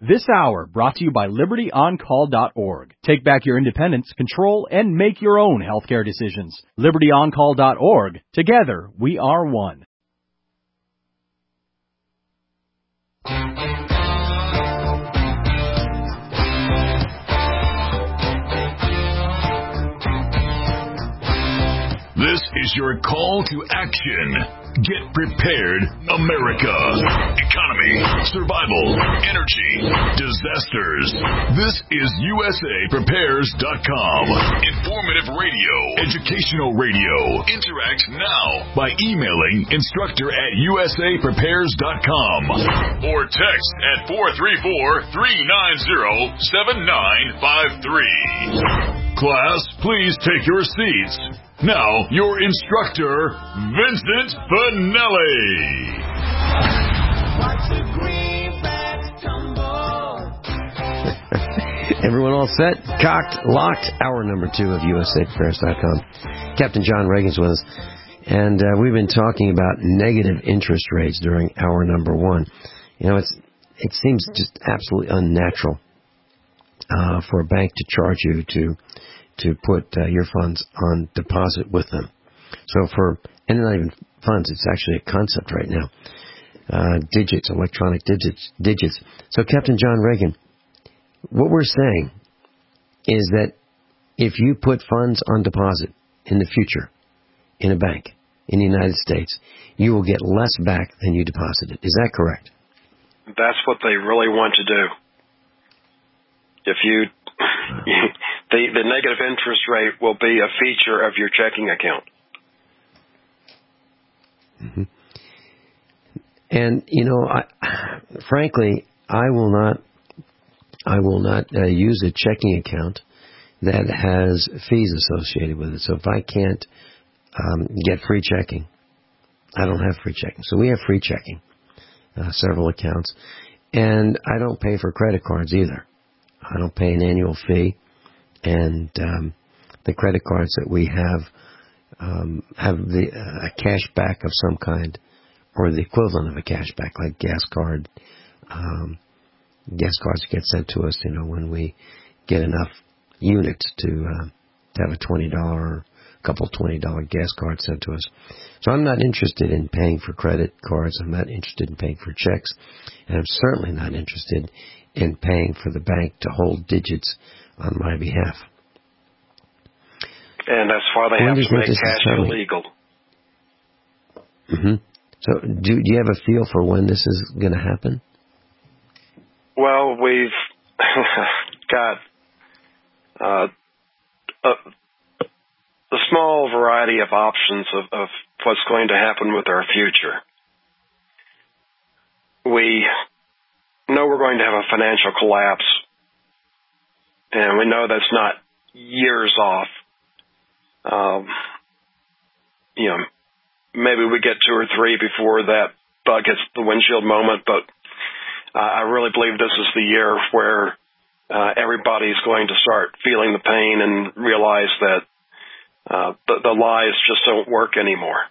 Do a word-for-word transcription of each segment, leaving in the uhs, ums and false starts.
This hour brought to you by Liberty On Call dot org. Take back your independence, control, and make your own healthcare decisions. Liberty On Call dot org. Together, we are one. This is your call to action. Get prepared, America. Economy, survival, energy, disasters. This is U S A Prepares dot com. Informative radio, educational radio. Interact now by emailing instructor at U S A Prepares dot com or text at four three four, three nine zero, seven nine five three. Class, please take your seats. Now, your instructor, Vincent Finelli. Watch the greenbacks tumble. Everyone all set? Cocked, locked. Hour number two of U S A Prepares dot com. Captain John Reagan's with us. And uh, we've been talking about negative interest rates during hour number one. You know, it's it seems just absolutely unnatural uh, for a bank to charge you to... to put uh, your funds on deposit with them. So for, and not even funds, it's actually a concept right now. Uh, digits, electronic digits, digits. So Captain John Reagan, what we're saying is that if you put funds on deposit in the future in a bank in the United States, you will get less back than you deposited. Is that correct? That's what they really want to do. If you... The, the negative interest rate will be a feature of your checking account. Mm-hmm. And, you know, I, frankly, I will not, I will not uh, use a checking account that has fees associated with it. So if I can't um, get free checking, I don't have free checking. So we have free checking, uh, several accounts. And I don't pay for credit cards either. I don't pay an annual fee. And um, the credit cards that we have um, have the uh, a cash back of some kind, or the equivalent of a cash back, like gas card. Um, gas cards get sent to us, you know, when we get enough units to, uh, to have a twenty dollars, a couple twenty dollars gas cards sent to us. So I'm not interested in paying for credit cards. I'm not interested in paying for checks. And I'm certainly not interested in paying for the bank to hold digits on my behalf. And that's why they when have to make cash illegal. Mm-hmm. So do, do you have a feel for when this is going to happen? Well, we've got uh, a, a small variety of options of, of what's going to happen with our future. We know we're going to have a financial collapse. And we know that's not years off. Um, you know, maybe we get two or three before that bug hits the windshield moment, but uh, I really believe this is the year where uh, everybody's going to start feeling the pain and realize that uh, the, the lies just don't work anymore.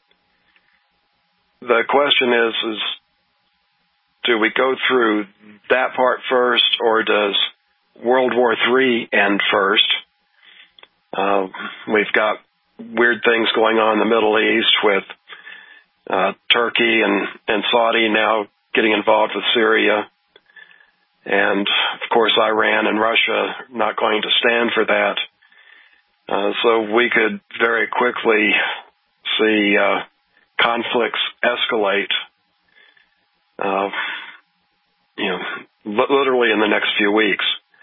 The question is, is do we go through that part first, or does World War Three end first? Uh, we've got weird things going on in the Middle East with uh, Turkey and, and Saudi now getting involved with Syria. And, of course, Iran and Russia not going to stand for that. Uh, so we could very quickly see uh, conflicts escalate, uh, you know, li- literally in the next few weeks.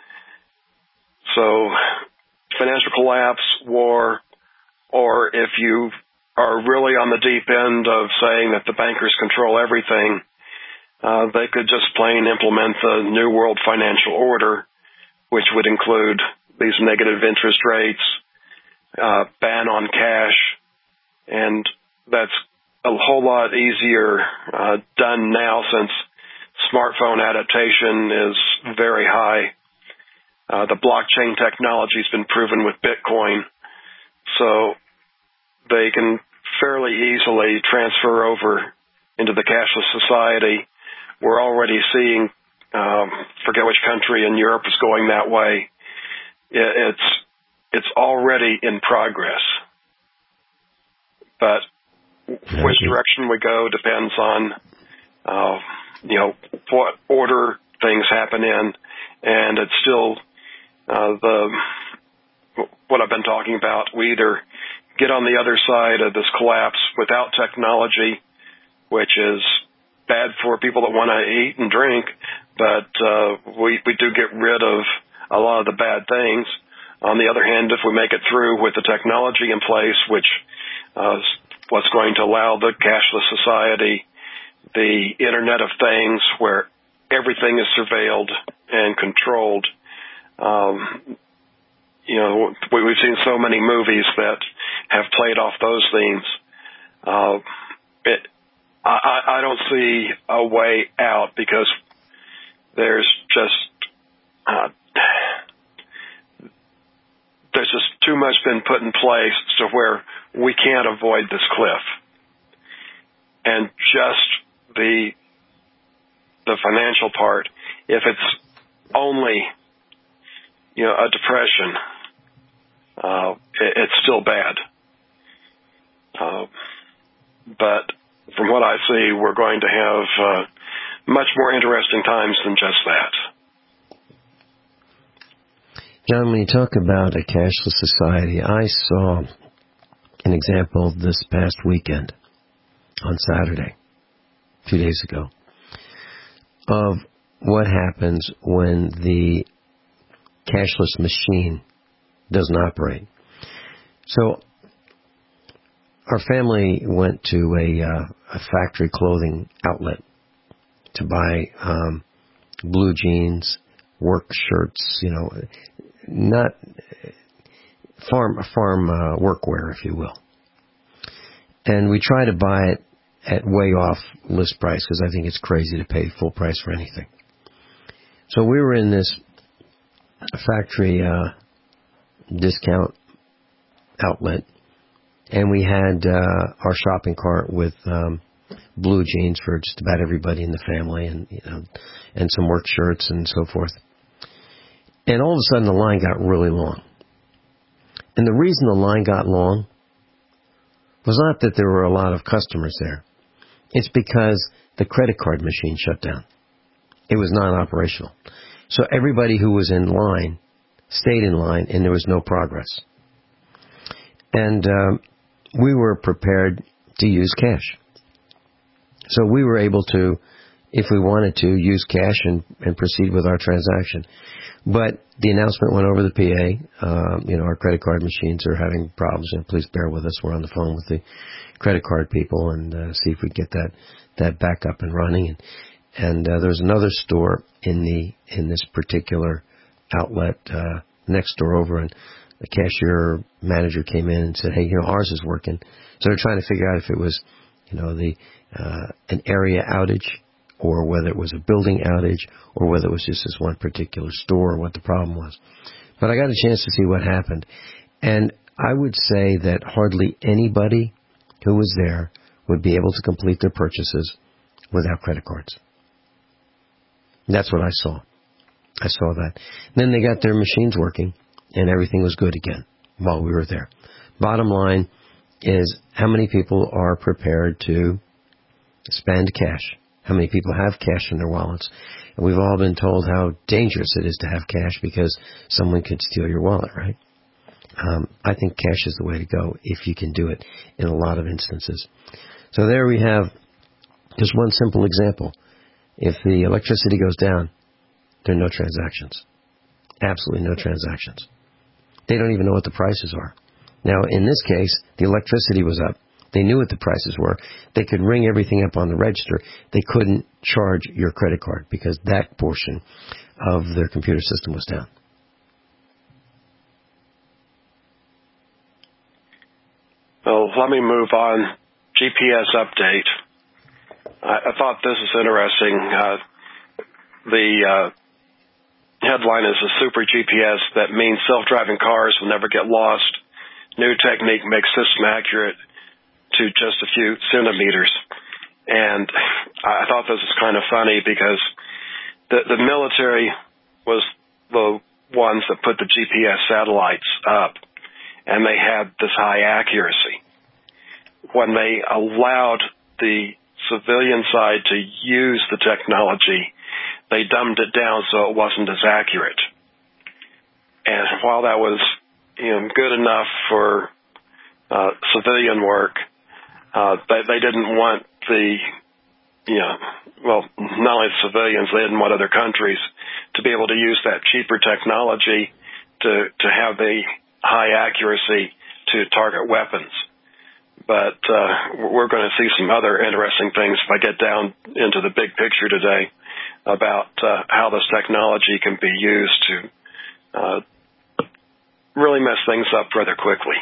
So financial collapse, war, or if you are really on the deep end of saying that the bankers control everything, uh, they could just plain implement the New World Financial Order, which would include these negative interest rates, uh, ban on cash, and that's a whole lot easier uh, done now since smartphone adaptation is very high. Uh, the blockchain technology has been proven with Bitcoin, so they can fairly easily transfer over into the cashless society. We're already seeing um, forget which country in Europe is going that way. It, it's it's already in progress. But which direction we go depends on, uh, you know, what order things happen in, and it's still uh, the what I've been talking about. We either get on the other side of this collapse without technology, which is bad for people that want to eat and drink, but uh, we we do get rid of a lot of the bad things. On the other hand, if we make it through with the technology in place, which uh, is what's going to allow the cashless society, the Internet of Things, where everything is surveilled and controlled. Um, you know, we, we've seen so many movies that have played off those themes. Uh, it, I, I don't see a way out because there's just uh, there's just too much been put in place to where we can't avoid this cliff. And just the the financial part, if it's only, you know, a depression, uh, it, it's still bad. Uh, but from what I see, we're going to have uh, much more interesting times than just that. John, when you talk about a cashless society, I saw an example this past weekend on Saturday, two days ago, of what happens when the cashless machine doesn't operate. So our family went to a, uh, a factory clothing outlet to buy um, blue jeans, work shirts, you know, not farm farm uh, workwear, if you will. And we try to buy it at way off list price because I think it's crazy to pay full price for anything. So we were in this factory uh, discount outlet, and we had uh, our shopping cart with um, blue jeans for just about everybody in the family, and you know, and some work shirts and so forth. And all of a sudden, the line got really long. And the reason the line got long was not that there were a lot of customers there. It's because the credit card machine shut down. It was non-operational. So everybody who was in line stayed in line, and there was no progress. And um, we were prepared to use cash. So we were able to, if we wanted to, use cash and, and proceed with our transaction. But the announcement went over the P A. Um, you know, our credit card machines are having problems. You know, please bear with us. We're on the phone with the credit card people and uh, see if we get that that back up and running. And and uh, there's another store in the in this particular outlet uh, next door over, and the cashier manager came in and said, "Hey, you know, ours is working." So they're trying to figure out if it was, you know, the uh, an area outage, or whether it was a building outage, or whether it was just this one particular store, or what the problem was. But I got a chance to see what happened. And I would say that hardly anybody who was there would be able to complete their purchases without credit cards. That's what I saw. I saw that. And then they got their machines working, and everything was good again while we were there. Bottom line is, how many people are prepared to spend cash? How many people have cash in their wallets? And we've all been told how dangerous it is to have cash because someone could steal your wallet, right? Um, I think cash is the way to go if you can do it in a lot of instances. So there we have just one simple example. If the electricity goes down, there are no transactions. Absolutely no transactions. They don't even know what the prices are. Now, in this case, the electricity was up. They knew what the prices were. They could ring everything up on the register. They couldn't charge your credit card because that portion of their computer system was down. Well, let me move on. G P S update. I, I thought this is interesting. Uh, the uh, headline is a super G P S that means self-driving cars will never get lost. New technique makes system accurate to just a few centimeters. And I thought this was kind of funny because the, the military was the ones that put the G P S satellites up, and they had this high accuracy. When they allowed the civilian side to use the technology, they dumbed it down so it wasn't as accurate. And while that was, you know, good enough for uh, civilian work, uh, they, they didn't want the, you know, well, not only civilians, they didn't want other countries to be able to use that cheaper technology to, to have the high accuracy to target weapons. But uh, we're going to see some other interesting things if I get down into the big picture today about uh, how this technology can be used to uh, really mess things up rather quickly.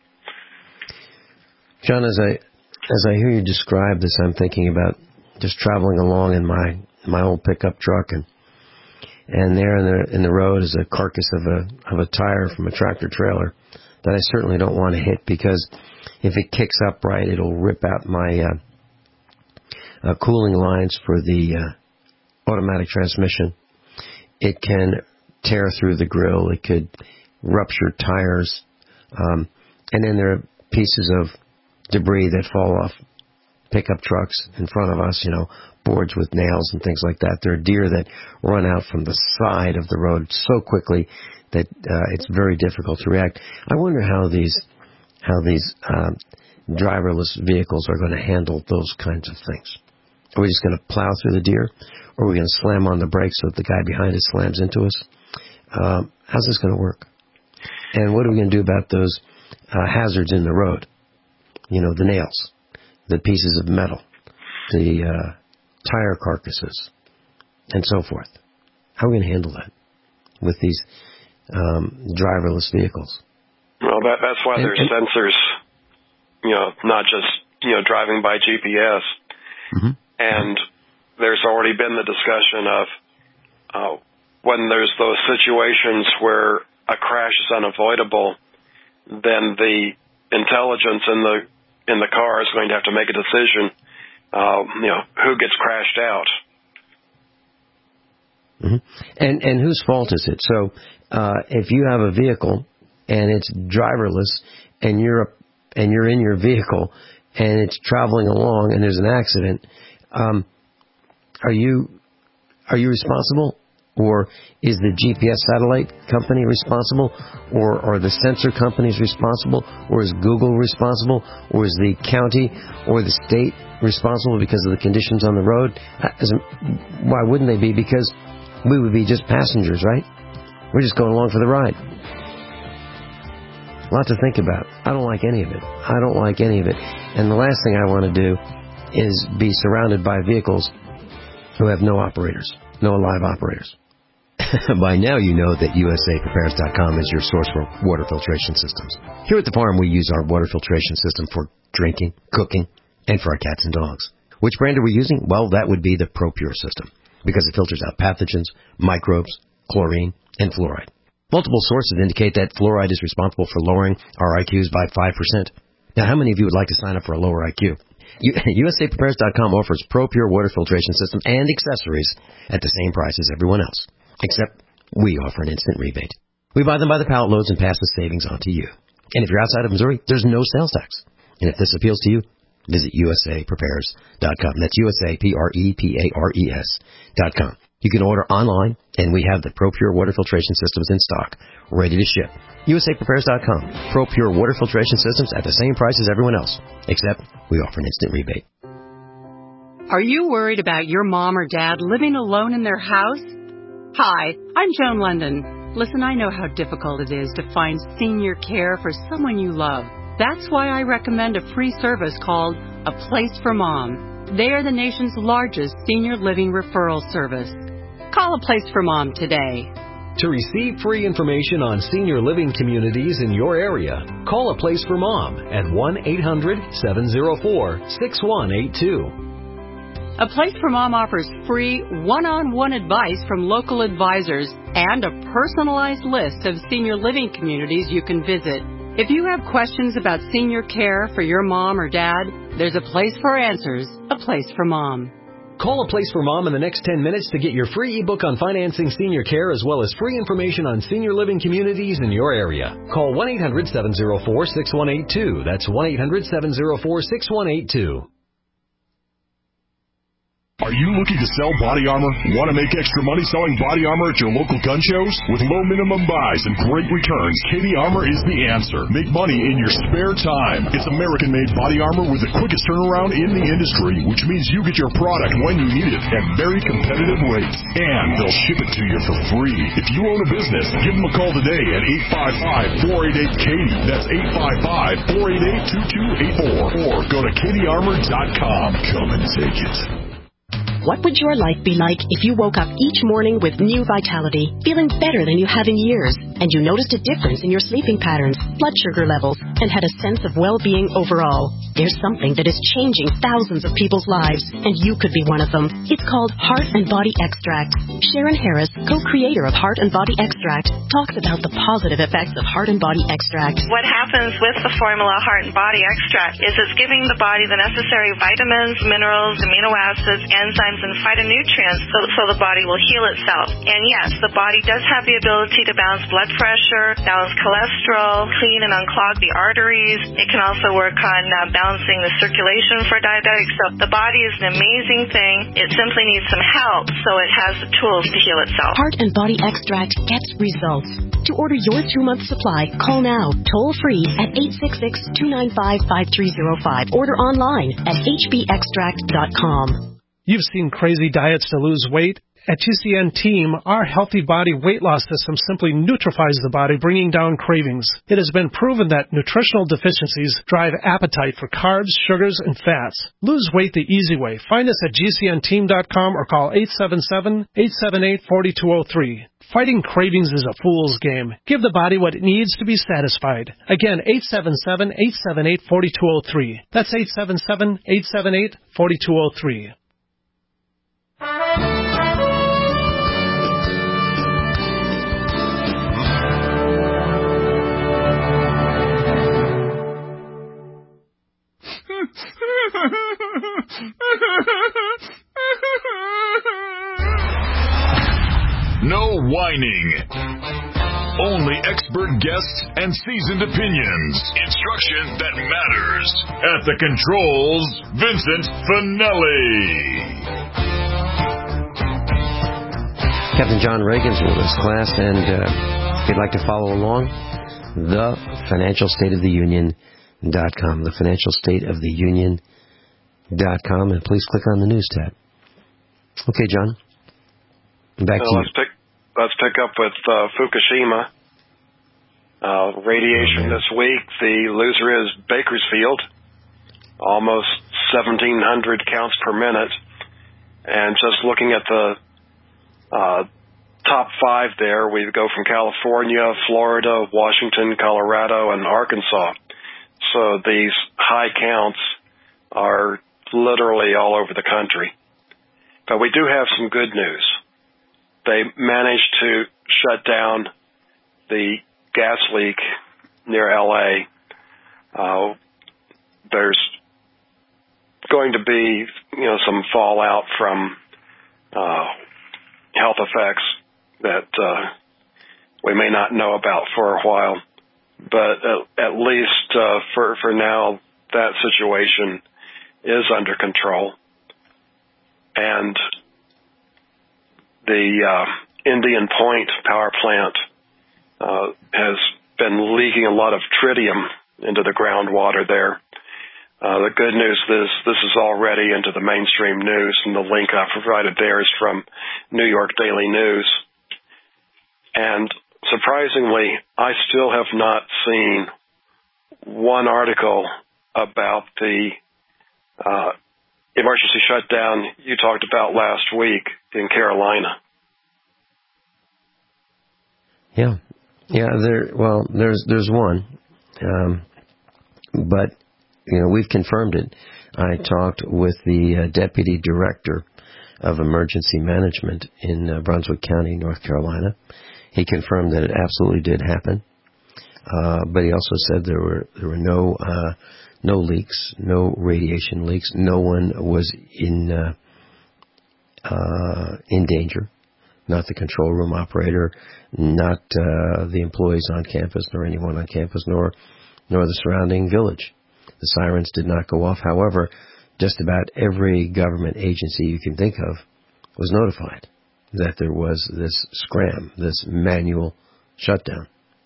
John, as I as I hear you describe this, I'm thinking about just traveling along in my my old pickup truck, and and there in the in the road is a carcass of a of a tire from a tractor trailer that I certainly don't want to hit, because if it kicks up right, it'll rip out my uh, uh, cooling lines for the uh, automatic transmission. It can tear through the grill. It could rupture tires. Um, and then there are pieces of debris that fall off pickup trucks in front of us, you know, boards with nails and things like that. There are deer that run out from the side of the road so quickly that uh, it's very difficult to react. I wonder how these how these uh, driverless vehicles are going to handle those kinds of things. Are we just going to plow through the deer, or are we going to slam on the brakes so that the guy behind us slams into us? Um, how's this going to work? And what are we going to do about those uh, hazards in the road? You know, the nails, the pieces of metal, the uh, tire carcasses, and so forth. How are we going to handle that with these um, driverless vehicles? Well, that, that's why and, there's and, sensors, you know, not just, you know, driving by G P S. Mm-hmm. And there's already been the discussion of uh, when there's those situations where a crash is unavoidable, then the intelligence in the in the car is going to have to make a decision, uh, you know, who gets crashed out. Mm-hmm. And and whose fault is it? So uh, if you have a vehicle and it's driverless, and you're a, and you're in your vehicle and it's traveling along and there's an accident, um, are you are you responsible? Or is the G P S satellite company responsible? Or are the sensor companies responsible? Or is Google responsible? Or is the county or the state responsible because of the conditions on the road? Why wouldn't they be? Because we would be just passengers, right? We're just going along for the ride. A lot to think about. I don't like any of it. I don't like any of it. And the last thing I want to do is be surrounded by vehicles who have no operators, no live operators. By now you know that U S A Prepares dot com is your source for water filtration systems. Here at the farm we use our water filtration system for drinking, cooking, and for our cats and dogs. Which brand are we using? Well, that would be the ProPure system, because it filters out pathogens, microbes, chlorine, and fluoride. Multiple sources indicate that fluoride is responsible for lowering our I Qs by five percent. Now, how many of you would like to sign up for a lower I Q? U S A Prepares dot com offers ProPure water filtration system and accessories at the same price as everyone else. Except we offer an instant rebate. We buy them by the pallet loads and pass the savings on to you. And if you're outside of Missouri, there's no sales tax. And if this appeals to you, visit U S A Prepares dot com. That's U S A P R E P A R E S dot com. You can order online, and we have the ProPure water filtration systems in stock, ready to ship. U S A Prepares dot com. ProPure water filtration systems at the same price as everyone else, except we offer an instant rebate. Are you worried about your mom or dad living alone in their house? Hi, I'm Joan London. Listen, I know how difficult it is to find senior care for someone you love. That's why I recommend a free service called A Place for Mom. They are the nation's largest senior living referral service. Call A Place for Mom today. To receive free information on senior living communities in your area, call A Place for Mom at one eight hundred seven oh four six one eight two. A Place for Mom offers free one-on-one advice from local advisors and a personalized list of senior living communities you can visit. If you have questions about senior care for your mom or dad, there's a place for answers, A Place for Mom. Call A Place for Mom in the next ten minutes to get your free ebook on financing senior care as well as free information on senior living communities in your area. Call one eight hundred seven oh four six one eight two. That's one eight hundred seven oh four six one eight two. Are you looking to sell body armor? Want to make extra money selling body armor at your local gun shows? With low minimum buys and great returns, Katie Armor is the answer. Make money in your spare time. It's American-made body armor with the quickest turnaround in the industry, which means you get your product when you need it at very competitive rates. And they'll ship it to you for free. If you own a business, give them a call today at eight five five, four eight eight, Katie. That's eight five five, four eight eight, two two eight four. Or go to katie armor dot com. Come and take it. What would your life be like if you woke up each morning with new vitality, feeling better than you have in years, and you noticed a difference in your sleeping patterns, blood sugar levels, and had a sense of well-being overall? There's something that is changing thousands of people's lives, and you could be one of them. It's called Heart and Body Extract. Sharon Harris, co-creator of Heart and Body Extract, talks about the positive effects of Heart and Body Extract. What happens with the formula Heart and Body Extract is it's giving the body the necessary vitamins, minerals, amino acids, enzymes, and phytonutrients so, so the body will heal itself. And yes, the body does have the ability to balance blood pressure, balance cholesterol, clean and unclog the arteries. It can also work on uh, balancing the circulation for diabetics. So the body is an amazing thing. It simply needs some help so it has the tools to heal itself. Heart and Body Extract gets results. To order your two-month supply, call now, toll-free at eight six six, two nine five, five three zero five. Order online at h b extract dot com. You've seen crazy diets to lose weight. At G C N Team, our Healthy Body Weight Loss System simply neutralizes the body, bringing down cravings. It has been proven that nutritional deficiencies drive appetite for carbs, sugars, and fats. Lose weight the easy way. Find us at g c n team dot com or call eight seven seven, eight seven eight, four two zero three. Fighting cravings is a fool's game. Give the body what it needs to be satisfied. Again, eight seven seven, eight seven eight, four two zero three. That's eight seven seven, eight seven eight, four two zero three. No whining. Only expert guests and seasoned opinions. Instruction that matters. At the controls, Vincent Finelli. Captain John Reagan's with us, class, and uh, if you'd like to follow along, the financial state of the union dot com, the financial state of the union dot com, and please click on the news tab. Okay, John, back so to let's you. Pick, let's pick up with uh, Fukushima. Uh, radiation oh, this week, the loser is Bakersfield, almost seventeen hundred counts per minute. And just looking at the uh, top five there, we go from California, Florida, Washington, Colorado, and Arkansas. So these high counts are literally all over the country. But we do have some good news. They managed to shut down the gas leak near L A. Uh, there's going to be, you know, some fallout from uh, health effects that uh, we may not know about for a while. But at, at least uh, for for now, that situation is under control. And the uh, Indian Point power plant uh, has been leaking a lot of tritium into the groundwater there. Uh, the good news is this is already into the mainstream news, and the link I provided there is from New York Daily News. And surprisingly, I still have not seen one article about the uh, emergency shutdown you talked about last week in Carolina. Yeah, yeah. There. Well, there's there's one, um, but you know we've confirmed it. I talked with the uh, deputy director of emergency management in uh, Brunswick County, North Carolina. He confirmed that it absolutely did happen, uh, but he also said there were there were no uh, no leaks, no radiation leaks. No one was in uh, uh, in danger. Not the control room operator, not uh, the employees on campus, nor anyone on campus, nor nor the surrounding village. The sirens did not go off. However, just about every government agency you can think of was notified that there was this scram, this manual shutdown.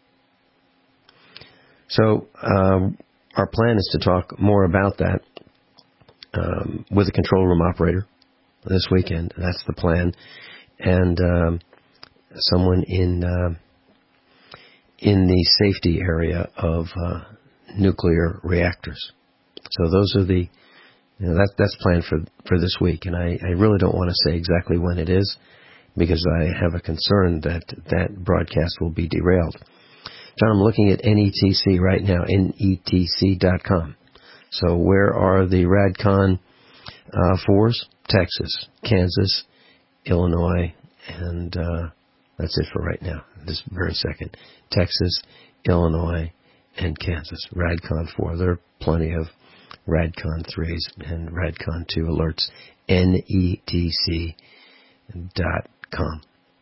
So um, our plan is to talk more about that um, with the control room operator this weekend. That's the plan. And um, someone in uh, in the safety area of uh, nuclear reactors. So those are the you know, that that's planned for for this week, and I, I really don't want to say exactly when it is because I have a concern that that broadcast will be derailed. John, I'm looking at N E T C right now, N E T C dot com. So where are the RadCon uh, fours? Texas, Kansas, Illinois, and uh, that's it for right now, this very second. Texas, Illinois, and Kansas. RadCon four. There are plenty of RadCon threes and RadCon two alerts. N E T C dot com.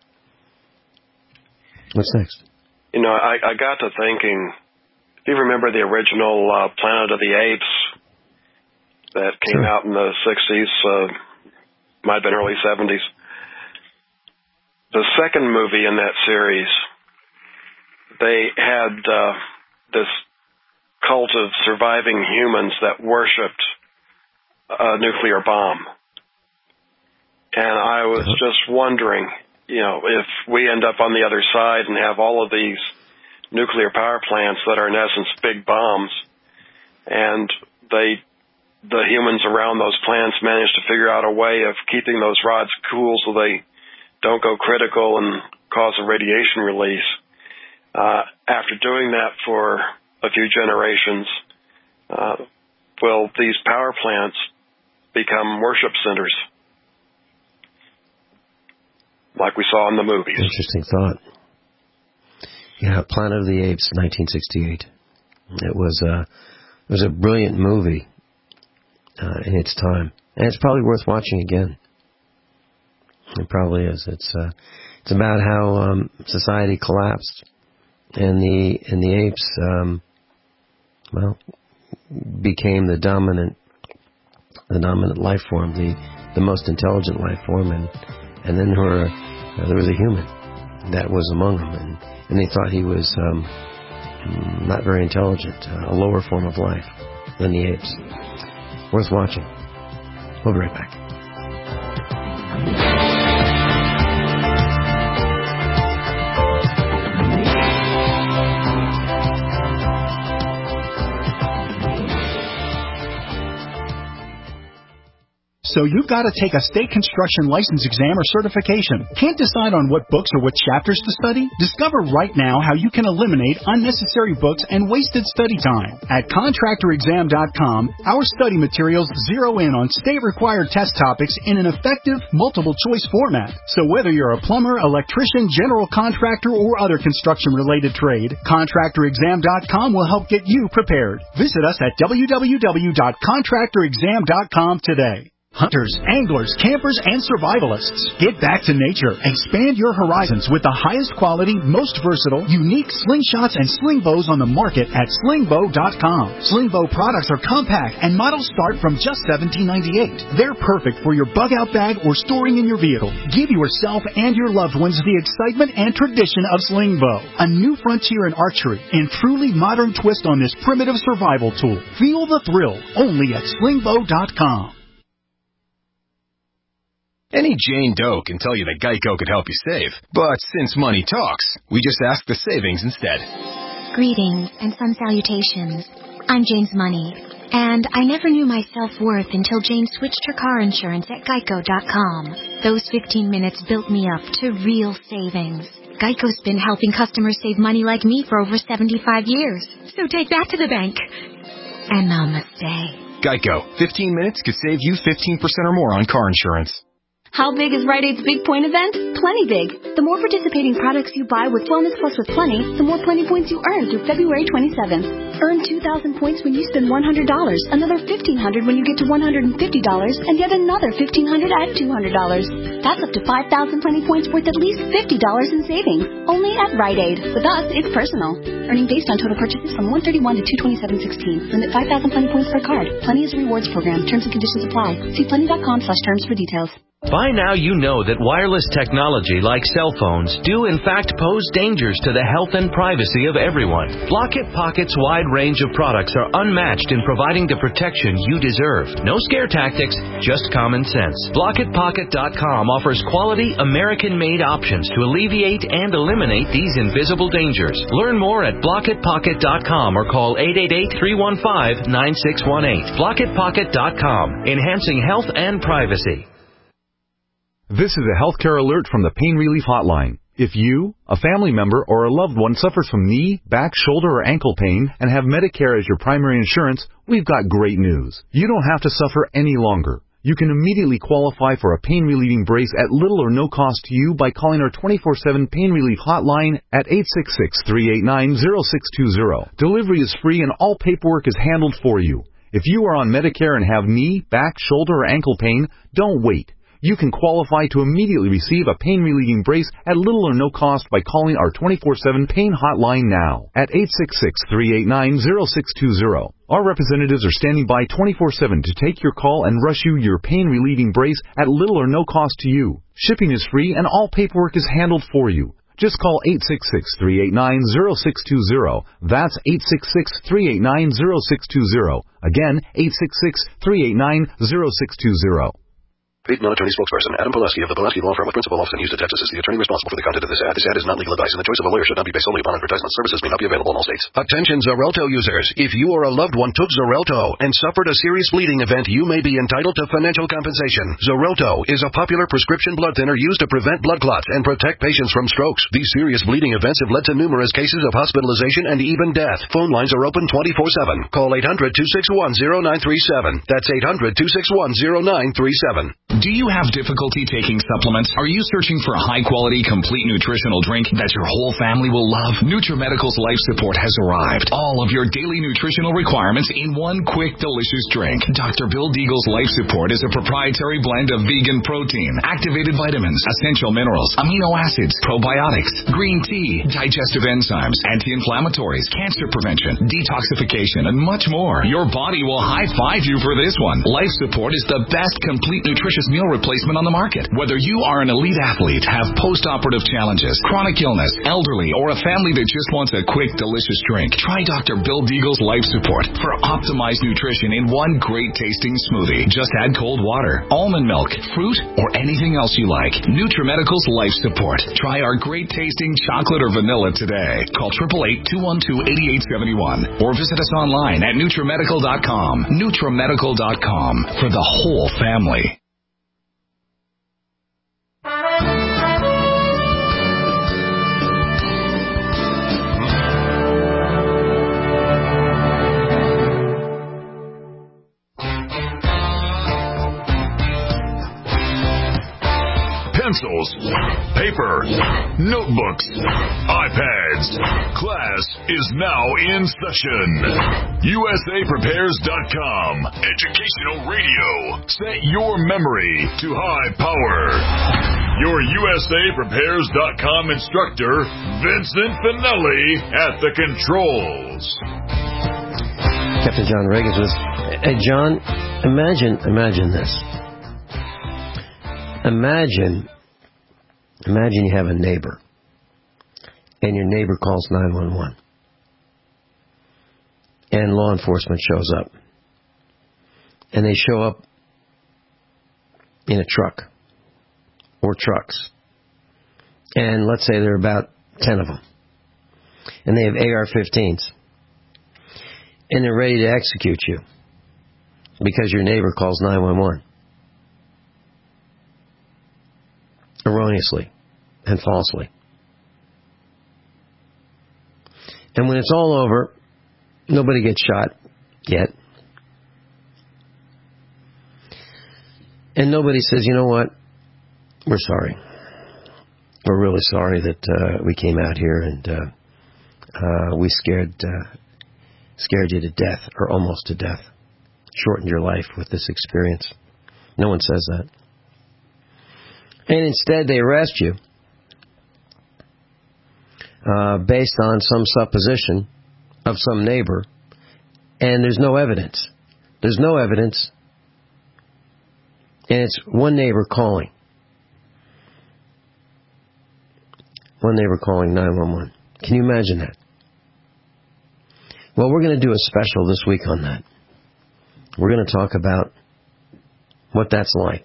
What's next? You know, I, I got to thinking, if you remember the original uh, Planet of the Apes that came sure. out in the sixties, uh, might have been early seventies. The second movie in that series, they had uh, this cult of surviving humans that worshipped a nuclear bomb. And I was just wondering, you know, if we end up on the other side and have all of these nuclear power plants that are in essence big bombs, and they, the humans around those plants manage to figure out a way of keeping those rods cool so they don't go critical and cause a radiation release. Uh, after doing that for a few generations, uh, will these power plants become worship centers, like we saw in the movies? Interesting thought. Yeah, Planet of the Apes, nineteen sixty-eight. It was a, it was a brilliant movie uh, in its time, and it's probably worth watching again. It probably is. It's uh, it's about how um, society collapsed, and the and the apes, um, well, became the dominant the dominant life form, the the most intelligent life form, and and then there were uh, there was a human that was among them, and, and they thought he was um, not very intelligent, uh, a lower form of life than the apes. Worth watching. We'll be right back. So you've got to take a state construction license exam or certification. Can't decide on what books or what chapters to study? Discover right now how you can eliminate unnecessary books and wasted study time. At contractor exam dot com, our study materials zero in on state-required test topics in an effective, multiple-choice format. So whether you're a plumber, electrician, general contractor, or other construction-related trade, contractor exam dot com will help get you prepared. Visit us at w w w dot contractor exam dot com today. Hunters, anglers, campers, and survivalists. Get back to nature. Expand your horizons with the highest quality, most versatile, unique slingshots and sling bows on the market at sling bow dot com. Sling bow products are compact and models start from just seventeen ninety-eight. They're perfect for your bug-out bag or storing in your vehicle. Give yourself and your loved ones the excitement and tradition of sling bow. A new frontier in archery and truly modern twist on this primitive survival tool. Feel the thrill only at sling bow dot com. Any Jane Doe can tell you that Geico could help you save. But since money talks, we just ask the savings instead. Greetings and sun salutations. I'm Jane's Money, and I never knew my self-worth until Jane switched her car insurance at geico dot com. Those fifteen minutes built me up to real savings. Geico's been helping customers save money like me for over seventy-five years. So take that to the bank. And namaste. Geico. fifteen minutes could save you fifteen percent or more on car insurance. How big is Rite Aid's Big Point event? Plenty big. The more participating products you buy with Wellness Plus with Plenty, the more Plenty points you earn through February twenty-seventh. Earn two thousand points when you spend one hundred dollars, another fifteen hundred dollars when you get to one hundred fifty dollars, and yet another fifteen hundred dollars at two hundred dollars. That's up to five thousand Plenty points worth at least fifty dollars in savings. Only at Rite Aid. With us, it's personal. Earning based on total purchases from one thirty-one to two twenty-seven sixteen. Limit five thousand Plenty points per card. Plenty is a rewards program. Terms and conditions apply. See plenty.com slash terms for details. By now you know that wireless technology like cell phones do in fact pose dangers to the health and privacy of everyone. Block-It Pocket's wide range of products are unmatched in providing the protection you deserve. No scare tactics, just common sense. Block It Pocket dot com offers quality American-made options to alleviate and eliminate these invisible dangers. Learn more at Block It Pocket dot com or call eight eight eight, three one five, nine six one eight. Block It Pocket dot com, enhancing health and privacy. This is a healthcare alert from the Pain Relief Hotline. If you, a family member, or a loved one suffers from knee, back, shoulder, or ankle pain and have Medicare as your primary insurance, we've got great news. You don't have to suffer any longer. You can immediately qualify for a pain-relieving brace at little or no cost to you by calling our twenty-four seven Pain Relief Hotline at eight six six, three eight nine, zero six two zero. Delivery is free and all paperwork is handled for you. If you are on Medicare and have knee, back, shoulder, or ankle pain, don't wait. You can qualify to immediately receive a pain-relieving brace at little or no cost by calling our twenty-four seven Pain Hotline now at eight six six, three eight nine, zero six two zero. Our representatives are standing by twenty-four seven to take your call and rush you your pain-relieving brace at little or no cost to you. Shipping is free and all paperwork is handled for you. Just call eight six six, three eight nine, zero six two zero. That's eight six six, three eight nine, zero six two zero. Again, eight six six, three eight nine, zero six two zero. Paid non-attorney spokesperson Adam Pulaski of the Pulaski Law Firm with principal office in Houston, Texas is the attorney responsible for the content of this ad. This ad is not legal advice, and the choice of a lawyer should not be based solely upon advertisement. Services may not be available in all states. Attention Xarelto users. If you or a loved one took Xarelto and suffered a serious bleeding event, you may be entitled to financial compensation. Xarelto is a popular prescription blood thinner used to prevent blood clots and protect patients from strokes. These serious bleeding events have led to numerous cases of hospitalization and even death. Phone lines are open twenty-four seven. Call eight hundred, two six one, zero nine three seven. That's eight hundred, two six one, zero nine three seven. Do you have difficulty taking supplements? Are you searching for a high-quality, complete nutritional drink that your whole family will love? NutriMedical's Life Support has arrived. All of your daily nutritional requirements in one quick, delicious drink. Doctor Bill Deagle's Life Support is a proprietary blend of vegan protein, activated vitamins, essential minerals, amino acids, probiotics, green tea, digestive enzymes, anti-inflammatories, cancer prevention, detoxification, and much more. Your body will high-five you for this one. Life Support is the best complete nutritious meal replacement on the market. Whether you are an elite athlete, have post-operative challenges, chronic illness, elderly, or a family that just wants a quick, delicious drink, try Doctor Bill Deagle's Life Support for optimized nutrition in one great tasting smoothie. Just add cold water, almond milk, fruit, or anything else you like. NutriMedical's Life Support. Try our great tasting chocolate or vanilla today. Call eight eight eight, two one two, eight eight seven one or visit us online at NutriMedical dot com. NutriMedical dot com for the whole family. Pencils, paper, notebooks, iPads. Class is now in session. U S A Prepares dot com. Educational radio. Set your memory to high power. Your U S A Prepares dot com instructor, Vincent Finelli, at the controls. Captain John Reagan's with. Hey, John, imagine, imagine this. Imagine, imagine you have a neighbor, and your neighbor calls nine one one, and law enforcement shows up, and they show up in a truck, or trucks, and let's say there are about ten of them, and they have A R fifteens, and they're ready to execute you, because your neighbor calls nine one one. Erroneously and falsely. And when it's all over, nobody gets shot yet. And nobody says, you know what, we're sorry. We're really sorry that uh, we came out here and uh, uh, we scared uh, scared you to death, or almost to death. Shortened your life with this experience. No one says that. And instead they arrest you uh, based on some supposition of some neighbor, and there's no evidence. There's no evidence, and it's one neighbor calling. One neighbor calling nine one one. Can you imagine that? Well, we're going to do a special this week on that. We're going to talk about what that's like.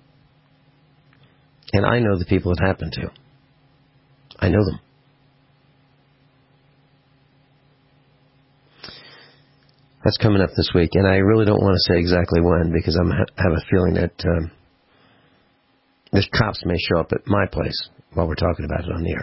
And I know the people it happened to. I know them. That's coming up this week, and I really don't want to say exactly when, because I have a feeling that um, the cops may show up at my place while we're talking about it on the air.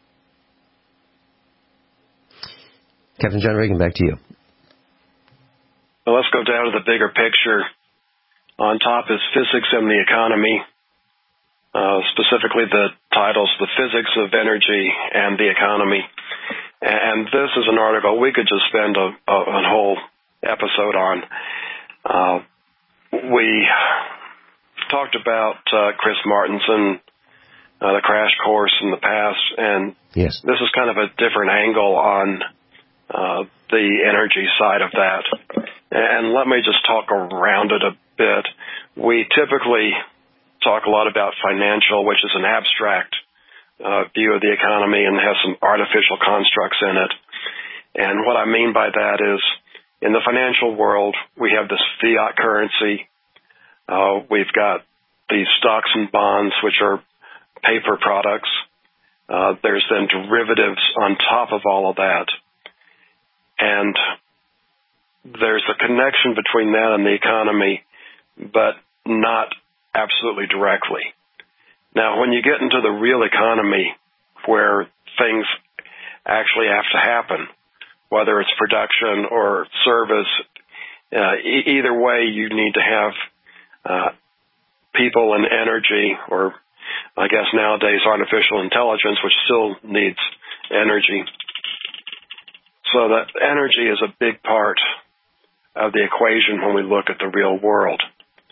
Captain John Reagan, back to you. Well, let's go down to the bigger picture. On top is physics and the economy, uh, specifically the titles, The Physics of Energy and the Economy. And this is an article we could just spend a, a, a whole episode on. Uh, we talked about uh, Chris Martenson, uh, the crash course in the past, and yes, this is kind of a different angle on uh, the energy side of that. And let me just talk around it a bit. We typically talk a lot about financial, which is an abstract uh, view of the economy and has some artificial constructs in it. And what I mean by that is, in the financial world, we have this fiat currency. Uh, we've got these stocks and bonds, which are paper products. Uh, there's then derivatives on top of all of that. And there's a connection between that and the economy, but not absolutely directly. Now, when you get into the real economy, where things actually have to happen, whether it's production or service, uh, e- either way, you need to have uh, people and energy, or I guess nowadays artificial intelligence, which still needs energy. So that energy is a big part of the equation when we look at the real world.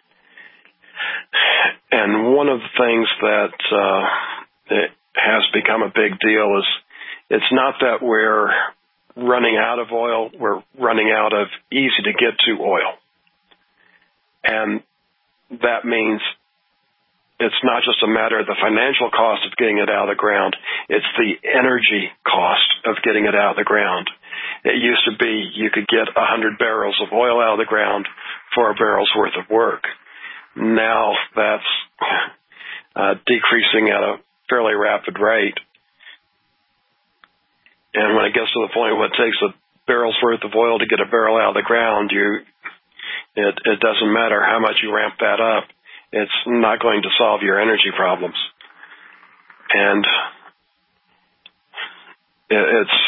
And one of the things that uh, it has become a big deal is it's not that we're running out of oil, we're running out of easy-to-get-to oil. And that means it's not just a matter of the financial cost of getting it out of the ground, it's the energy cost of getting it out of the ground. It used to be you could get one hundred barrels of oil out of the ground for a barrel's worth of work. Now that's uh, decreasing at a fairly rapid rate. And when it gets to the point where it takes a barrel's worth of oil to get a barrel out of the ground, you it, it doesn't matter how much you ramp that up. It's not going to solve your energy problems. And it, it's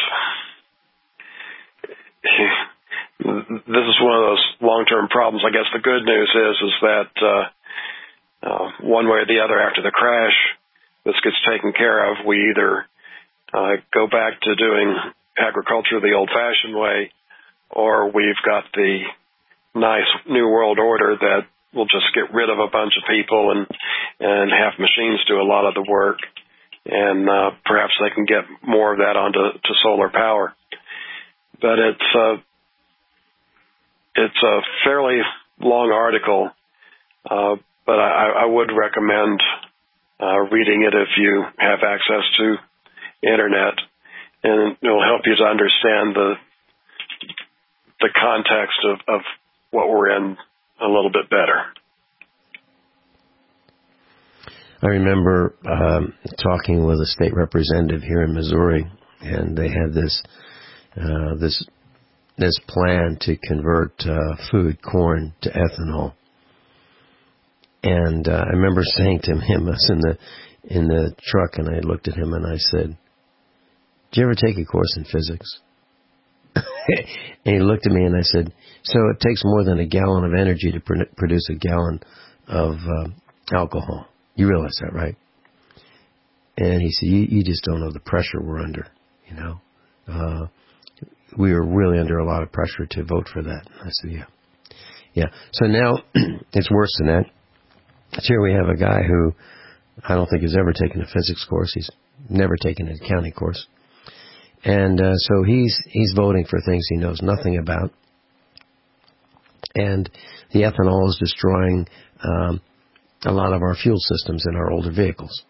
this is one of those long-term problems. I guess the good news is is that uh, uh, one way or the other after the crash, this gets taken care of. We either uh, go back to doing agriculture the old-fashioned way, or we've got the nice new world order that will just get rid of a bunch of people and and have machines do a lot of the work, and uh, perhaps they can get more of that onto to solar power. But it's a, it's a fairly long article, uh, but I, I would recommend uh, reading it if you have access to internet, and it will help you to understand the the context of, of what we're in a little bit better. I remember um, talking with a state representative here in Missouri, and they had this uh, this this plan to convert uh, food, corn, to ethanol. And uh, I remember saying to him, I was in the in the truck, and I looked at him and I said, "Did you ever take a course in physics?" And he looked at me and I said, "So it takes more than a gallon of energy to pr- produce a gallon of uh, alcohol." You realize that, right? And he said, you, you just don't know the pressure we're under, you know. Uh, we were really under a lot of pressure to vote for that. I said, yeah. Yeah. So now it's worse than that. So here we have a guy who I don't think has ever taken a physics course. He's never taken an accounting course. And uh, so he's he's voting for things he knows nothing about. And the ethanol is destroying um, a lot of our fuel systems in our older vehicles.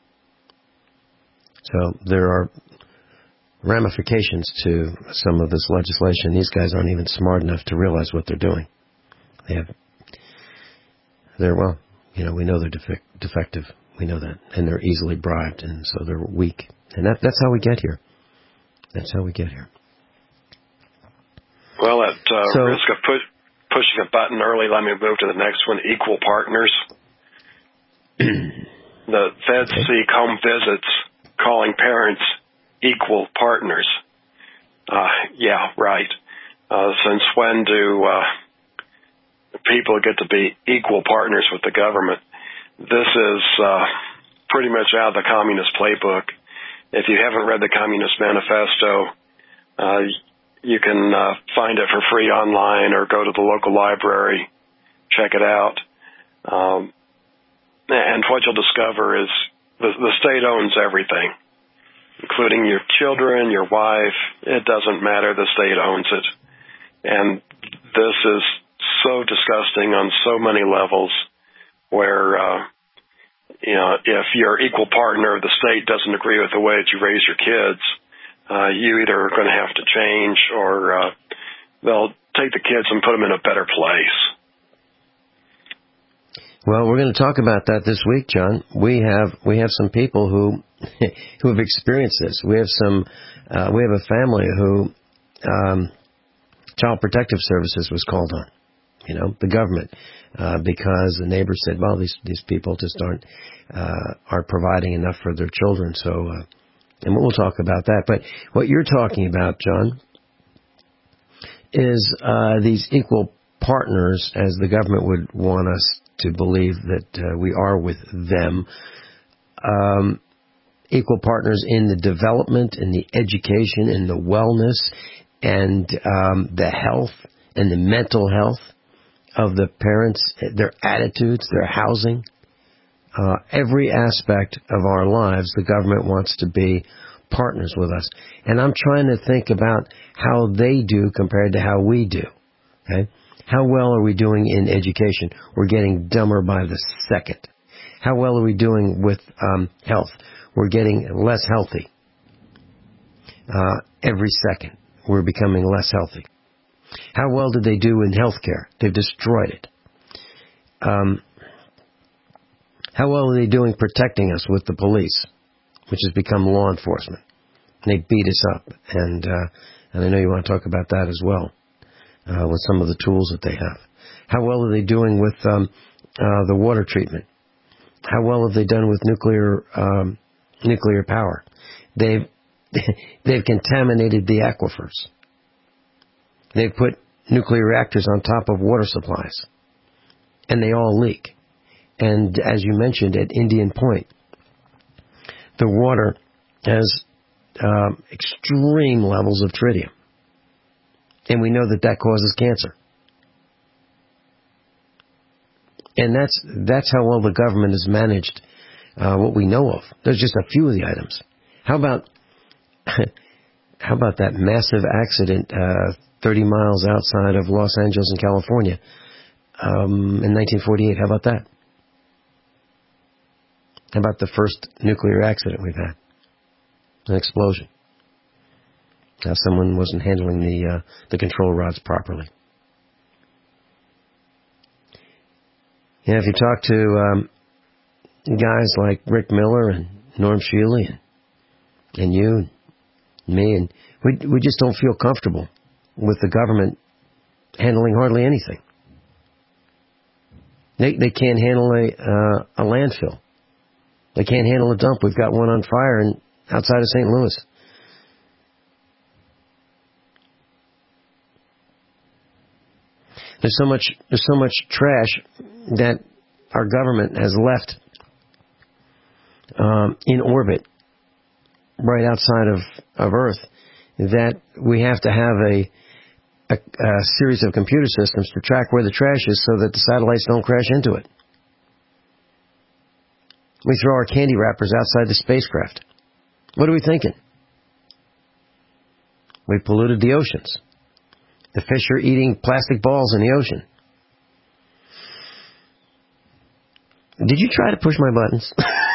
So there are ramifications to some of this legislation. These guys aren't even smart enough to realize what they're doing. They have, they're, well, you know, we know they're defect, defective. We know that. And they're easily bribed, and so they're weak. And that, that's how we get here. That's how we get here. Well, at uh, so, risk of push, pushing a button early, let me move to the next one, equal partners. The feds okay. seek home visits, calling parents equal partners. Uh, yeah, right. Uh, since when do uh, people get to be equal partners with the government? This is uh, pretty much out of the Communist playbook. If you haven't read the Communist Manifesto, uh, you can uh, find it for free online or go to the local library, check it out. Um, and what you'll discover is the, the state owns everything, including your children, your wife. It doesn't matter. The state owns it. And this is so disgusting on so many levels where, uh, you know, if your equal partner of the state doesn't agree with the way that you raise your kids, uh, you either are going to have to change or uh, they'll take the kids and put them in a better place. Well, we're going to talk about that this week, John. We have we have some people who who have experienced this. We have some uh, we have a family who um, Child Protective Services was called on. You know, the government, uh, because the neighbors said, "Well, these these people just aren't uh, aren't providing enough for their children." So, uh, and we'll talk about that. But what you're talking about, John, is uh, these equal partners, as the government would want us to believe that uh, we are with them, um, equal partners in the development, in the education, in the wellness, and um, the health and the mental health of the parents, their attitudes, their housing, uh, every aspect of our lives, the government wants to be partners with us. And I'm trying to think about how they do compared to how we do. Okay? How well are we doing in education? We're getting dumber by the second. How well are we doing with um, health? We're getting less healthy. Uh, every second, we're becoming less healthy. How well did they do in healthcare? They've destroyed it. Um, how well are they doing protecting us with the police, which has become law enforcement? They beat us up, and uh, and I know you want to talk about that as well, uh, with some of the tools that they have. How well are they doing with um, uh, the water treatment? How well have they done with nuclear um, nuclear power? They've they've contaminated the aquifers. They've put nuclear reactors on top of water supplies, and they all leak. And as you mentioned, at Indian Point, the water has um, extreme levels of tritium, and we know that that causes cancer. And that's that's how well the government has managed uh, what we know of. There's just a few of the items. How about how about that massive accident uh, thirty miles outside of Los Angeles in California um, in nineteen forty-eight? How about that? How about the first nuclear accident we've had? An explosion. How someone wasn't handling the uh, the control rods properly. Yeah, if you talk to um, guys like Rick Miller and Norm Shealy and, and you and me, and we we just don't feel comfortable with the government handling hardly anything. They they can't handle a uh, a landfill. They can't handle a dump. We've got one on fire in, outside of Saint Louis. There's so much there's so much trash that our government has left um, in orbit right outside of, of Earth that we have to have a, a, a series of computer systems to track where the trash is so that the satellites don't crash into it. We throw our candy wrappers outside the spacecraft. What are we thinking? We polluted the oceans. The fish are eating plastic balls in the ocean. Did you try to push my buttons?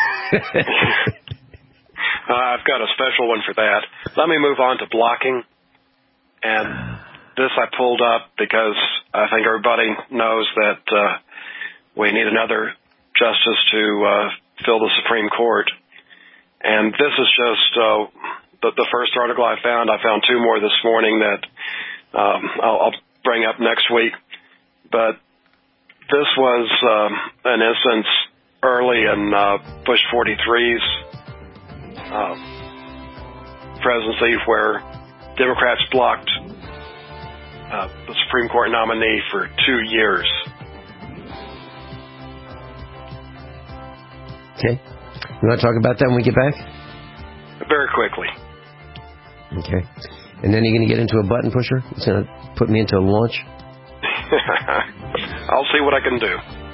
uh, I've got a special one for that. Let me move on to blocking. And this I pulled up because I think everybody knows that uh, we need another justice to uh, fill the Supreme Court. And this is just uh, the, the first article I found. I found two more this morning that um, I'll, I'll bring up next week. But this was um, an instance early in uh, Bush forty-three's uh, presidency where Democrats blocked uh, the Supreme Court nominee for two years. Okay. You want to talk about that when we get back? Very quickly. Okay. And then you're going to get into a button pusher? It's going to put me into a launch? I'll see what I can do.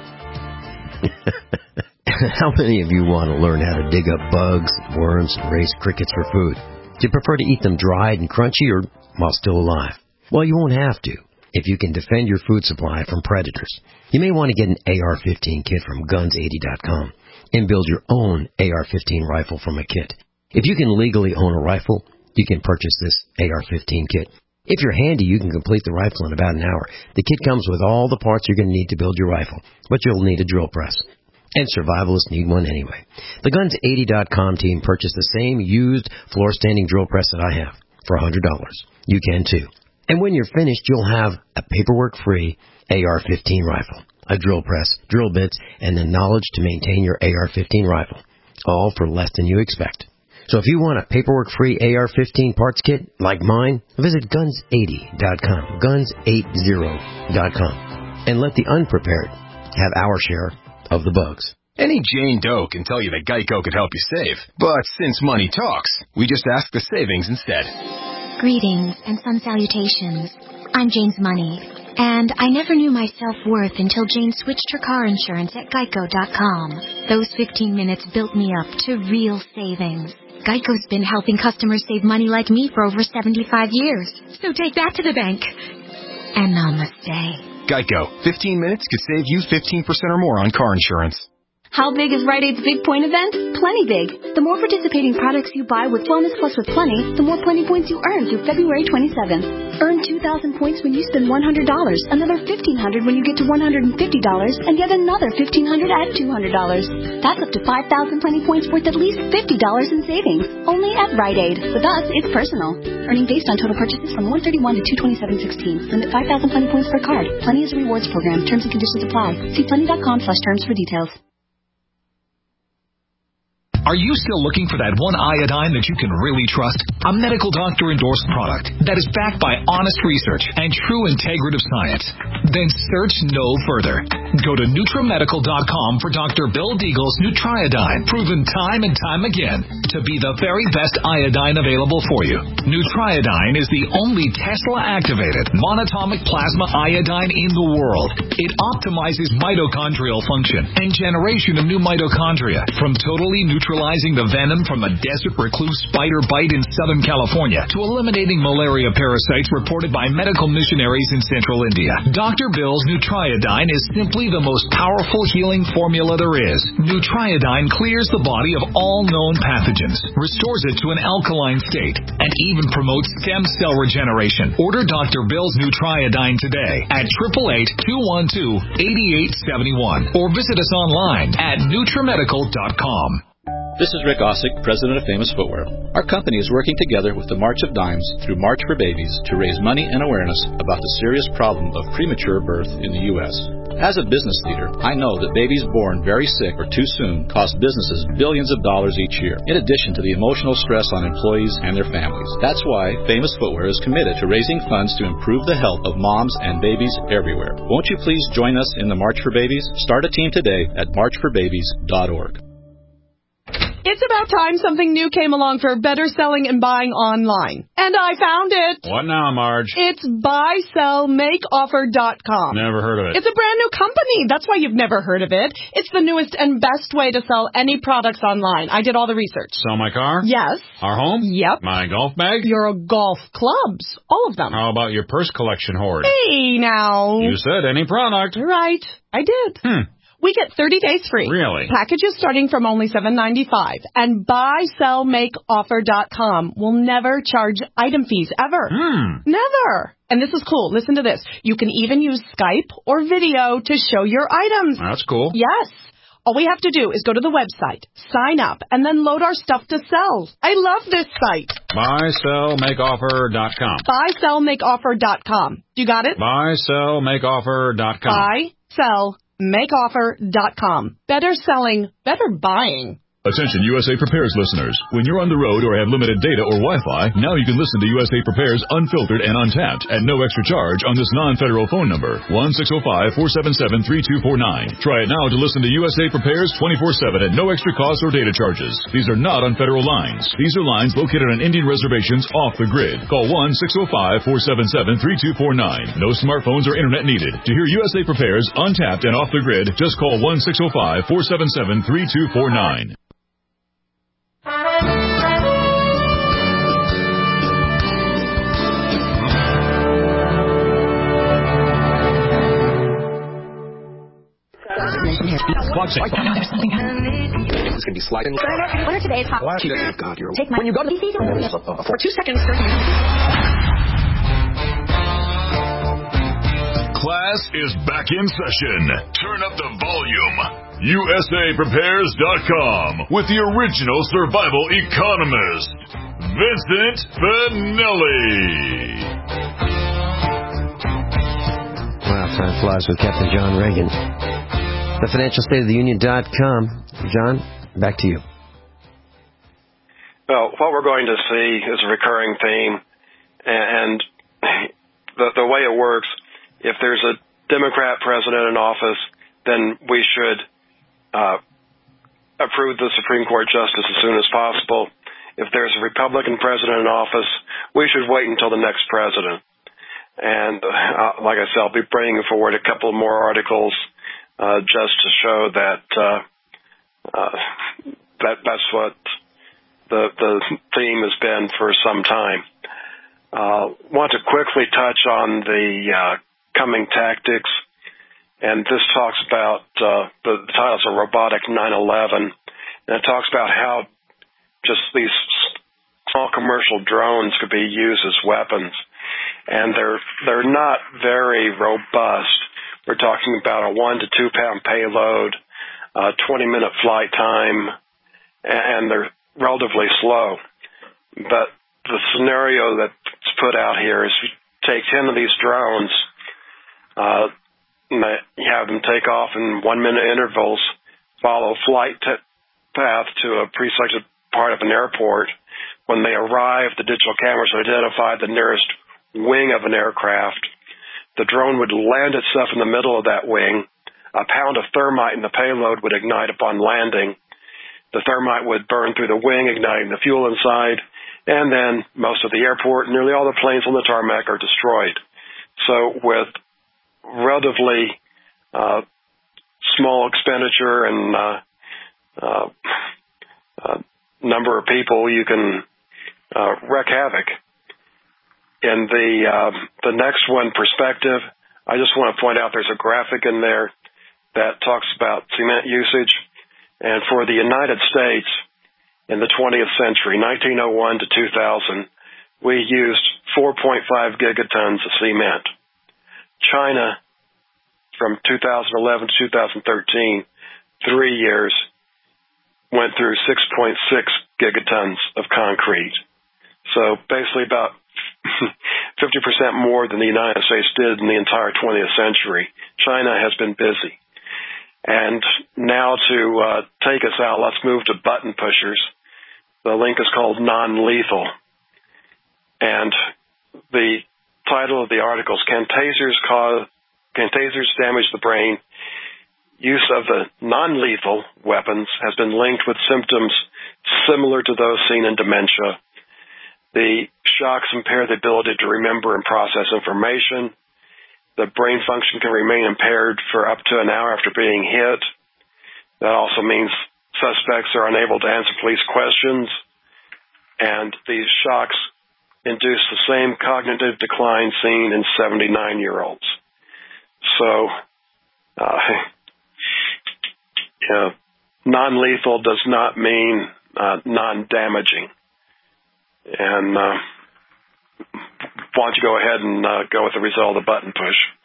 How many of you want to learn how to dig up bugs, worms, and raise crickets for food? Do you prefer to eat them dried and crunchy or while still alive? Well, you won't have to if you can defend your food supply from predators. You may want to get an A R fifteen kit from guns eighty dot com and build your own A R fifteen rifle from a kit. If you can legally own a rifle, you can purchase this A R fifteen kit. If you're handy, you can complete the rifle in about an hour. The kit comes with all the parts you're going to need to build your rifle, but you'll need a drill press. And survivalists need one anyway. The guns eighty dot com team purchased the same used floor-standing drill press that I have for one hundred dollars. You can too. And when you're finished, you'll have a paperwork-free A R fifteen rifle, a drill press, drill bits, and the knowledge to maintain your A R fifteen rifle, all for less than you expect. So if you want a paperwork-free A R fifteen parts kit like mine, visit guns eighty dot com, guns eighty dot com, and let the unprepared have our share of the bugs. Any Jane Doe can tell you that Geico could help you save. But since money talks, we just ask the savings instead. Greetings and sun salutations. I'm Jane's Money, and I never knew my self-worth until Jane switched her car insurance at geico dot com. Those fifteen minutes built me up to real savings. Geico's been helping customers save money like me for over seventy-five years. So take that to the bank. And namaste. Geico. fifteen minutes could save you fifteen percent or more on car insurance. How big is Rite Aid's Big Point event? Plenty big. The more participating products you buy with Wellness Plus with Plenty, the more Plenty points you earn through February twenty-seventh. Earn two thousand points when you spend one hundred dollars, another fifteen hundred dollars when you get to one hundred fifty dollars, and yet another fifteen hundred dollars at two hundred dollars. That's up to five thousand Plenty points worth at least fifty dollars in savings. Only at Rite Aid. With us, it's personal. Earning based on total purchases from one thirty-one to two twenty-seven sixteen. Limit five thousand Plenty points per card. Plenty is a rewards program. Terms and conditions apply. See plenty dot com slash terms for details. Are you still looking for that one iodine that you can really trust? A medical doctor endorsed product that is backed by honest research and true integrative science? Then search no further. Go to NutriMedical dot com for Doctor Bill Deagle's Nutriodine, proven time and time again to be the very best iodine available for you. Nutriodine is the only Tesla-activated monatomic plasma iodine in the world. It optimizes mitochondrial function and generation of new mitochondria from totally neutralizing the venom from a desert recluse spider bite in Southern California to eliminating malaria parasites reported by medical missionaries in Central India. Doctor Bill's Nutriodine is simply the most powerful healing formula there is. Nutriodine clears the body of all known pathogens, restores it to an alkaline state, and even promotes stem cell regeneration. Order Doctor Bill's Nutriodine today at eight eight eight, two one two, eight eight seven one or visit us online at NutriMedical dot com. This is Rick Ossick, president of Famous Footwear. Our company is working together with the March of Dimes through March for Babies to raise money and awareness about the serious problem of premature birth in the U S As a business leader, I know that babies born very sick or too soon cost businesses billions of dollars each year, in addition to the emotional stress on employees and their families. That's why Famous Footwear is committed to raising funds to improve the health of moms and babies everywhere. Won't you please join us in the March for Babies? Start a team today at march for babies dot org. It's about time something new came along for better selling and buying online. And I found it. What now, Marge? It's buy sell make offer dot com. Never heard of it. It's a brand new company. That's why you've never heard of it. It's the newest and best way to sell any products online. I did all the research. Sell my car? Yes. Our home? Yep. My golf bag? Your golf clubs. All of them. How about your purse collection hoard? Hey, now. You said any product. Right. I did. Hmm. We get thirty days free. Really? Packages starting from only seven ninety-five. And buy sell make offer dot com will never charge item fees ever. Hmm. Never. And this is cool. Listen to this. You can even use Skype or video to show your items. That's cool. Yes. All we have to do is go to the website, sign up, and then load our stuff to sell. I love this site. buy sell make offer dot com. buy sell make offer dot com. You got it? buy sell make offer dot com. buy sell make offer dot com. Better selling, better buying. Attention U S A Prepares listeners. When you're on the road or have limited data or Wi-Fi, now you can listen to U S A Prepares unfiltered and untapped at no extra charge on this non-federal phone number, one six zero five, four seven seven, three two four nine. Try it now to listen to U S A Prepares twenty-four seven at no extra cost or data charges. These are not on federal lines. These are lines located on Indian reservations off the grid. Call one six zero five, four seven seven, three two four nine. No smartphones or internet needed. To hear U S A Prepares untapped and off the grid, just call one six zero five, four seven seven, three two four nine. It's going to be sliding. What are today's hot? Oh, God, you're Take my, when you go to the for two seconds. Class is back in session. Turn up the volume. U S A Prepares dot com with the original survival economist, Vincent Finelli. Wow, time flies with Captain John Reagan. The financial state of the union dot com. John, back to you. Well, what we're going to see is a recurring theme, and the, the way it works, if there's a Democrat president in office, then we should uh, approve the Supreme Court justice as soon as possible. If there's a Republican president in office, we should wait until the next president. And uh, like I said, I'll be bringing forward a couple more articles uh, just to show that uh, uh, that that's what the the theme has been for some time. Uh, want to quickly touch on the uh, coming tactics, and this talks about uh, the, the title's a Robotic nine eleven, and it talks about how just these small commercial drones could be used as weapons, and they're they're not very robust. We're talking about a one to two pound payload, uh, twenty minute flight time, and they're relatively slow. But the scenario that's put out here is you take ten of these drones, uh, you have them take off in one minute intervals, follow a flight t- path to a pre-selected part of an airport. When they arrive, the digital cameras identify the nearest wing of an aircraft. The drone would land itself in the middle of that wing. A pound of thermite in the payload would ignite upon landing. The thermite would burn through the wing, igniting the fuel inside, and then most of the airport, nearly all the planes on the tarmac are destroyed. So with relatively uh, small expenditure and uh, uh, uh, number of people, you can uh, wreak havoc. In the uh, the next one, perspective, I just want to point out there's a graphic in there that talks about cement usage. And for the United States in the twentieth century, nineteen oh one to two thousand, we used four point five gigatons of cement. China, from two thousand eleven to two thousand thirteen, three years, went through six point six gigatons of concrete. So basically about fifty percent more than the United States did in the entire twentieth century. China has been busy. And now to uh, take us out, let's move to button pushers. The link is called Non-Lethal. And the title of the article is Can Tasers Cause, Can Tasers Damage the Brain? Use of the non-lethal weapons has been linked with symptoms similar to those seen in dementia. The shocks impair the ability to remember and process information. The brain function can remain impaired for up to an hour after being hit. That also means suspects are unable to answer police questions. And these shocks induce the same cognitive decline seen in seventy-nine-year-olds. So, uh, you know, non-lethal does not mean uh, non-damaging. And uh, why don't you go ahead and uh, go with the result of the button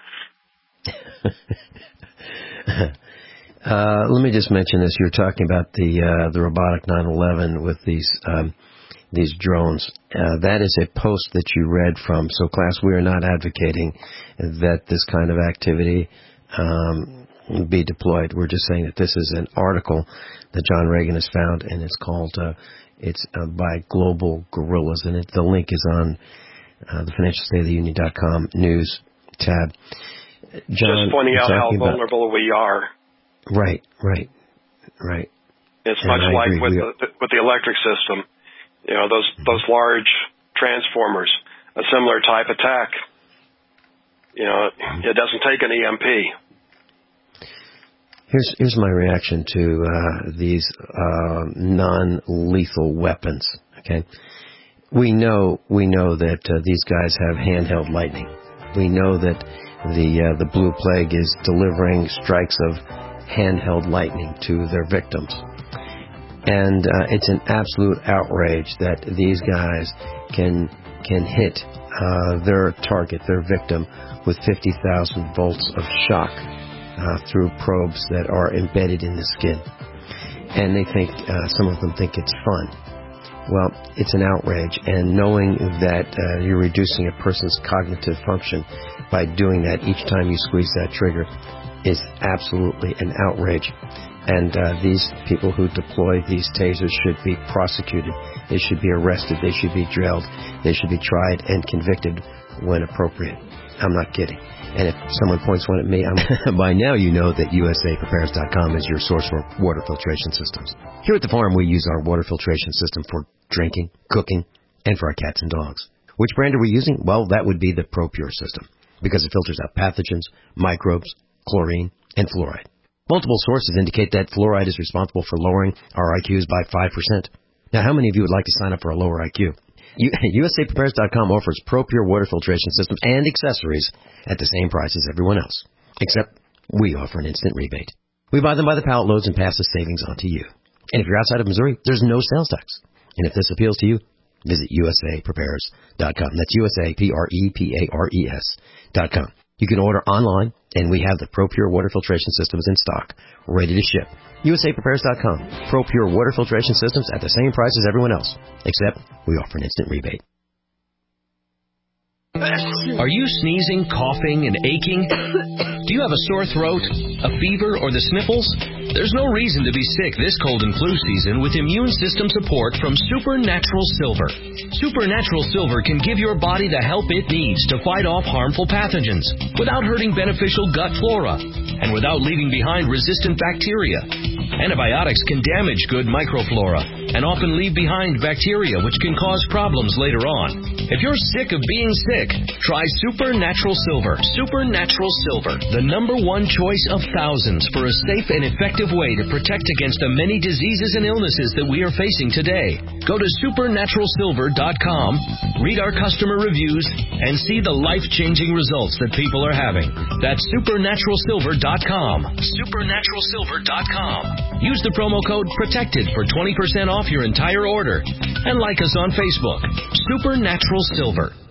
push? uh, let me just mention this. You're talking about the uh, the robotic nine eleven with these um, these drones. Uh, that is a post that you read from. So, class, we are not advocating that this kind of activity um, be deployed. We're just saying that this is an article that John Reagan has found, and it's called, uh, it's uh, by Global Gorillas, and it, the link is on uh, the financial state of the union dot com news tab. John, just pointing out how about, vulnerable we are. Right, right, right. It's and much I like agree. with we the, with the electric system. You know, those those large transformers, a similar type attack. You know, it doesn't take an E M P. Here's here's my reaction to uh, these uh, non-lethal weapons. Okay, we know we know that uh, these guys have handheld lightning. We know that the uh, the blue plague is delivering strikes of handheld lightning to their victims. And uh, it's an absolute outrage that these guys can can hit uh, their target, their victim, with fifty thousand volts of shock uh, through probes that are embedded in the skin. And they think, uh, some of them think it's fun. Well, it's an outrage. And knowing that uh, you're reducing a person's cognitive function by doing that each time you squeeze that trigger is absolutely an outrage. And uh, these people who deploy these tasers should be prosecuted. They should be arrested. They should be drilled. They should be tried and convicted when appropriate. I'm not kidding. And if someone points one at me, I'm by now you know that U S A Prepares dot com is your source for water filtration systems. Here at the farm, we use our water filtration system for drinking, cooking, and for our cats and dogs. Which brand are we using? Well, that would be the ProPure system, because it filters out pathogens, microbes, chlorine, and fluoride. Multiple sources indicate that fluoride is responsible for lowering our I Qs by five percent. Now, how many of you would like to sign up for a lower I Q? U S A Prepares dot com offers ProPure water filtration systems and accessories at the same price as everyone else, except we offer an instant rebate. We buy them by the pallet loads and pass the savings on to you. And if you're outside of Missouri, there's no sales tax. And if this appeals to you, visit U S A Prepares dot com. That's U S A P R E P A R E S dot com. You can order online, and we have the ProPure water filtration systems in stock, ready to ship. U S A Prepares dot com. ProPure water filtration systems at the same price as everyone else, except we offer an instant rebate. Are you sneezing, coughing, and aching? Do you have a sore throat, a fever, or the sniffles? There's no reason to be sick this cold and flu season with immune system support from Supernatural Silver. Supernatural Silver can give your body the help it needs to fight off harmful pathogens without hurting beneficial gut flora and without leaving behind resistant bacteria. Antibiotics can damage good microflora and often leave behind bacteria which can cause problems later on. If you're sick of being sick, try Supernatural Silver. Supernatural Silver, the number one choice of thousands for a safe and effective way to protect against the many diseases and illnesses that we are facing today. Go to supernatural silver dot com, read our customer reviews, and see the life-changing results that people are having. That's supernatural silver dot com. supernatural silver dot com. Use the promo code PROTECTED for twenty percent off your entire order. And like us on Facebook. Supernatural Silver.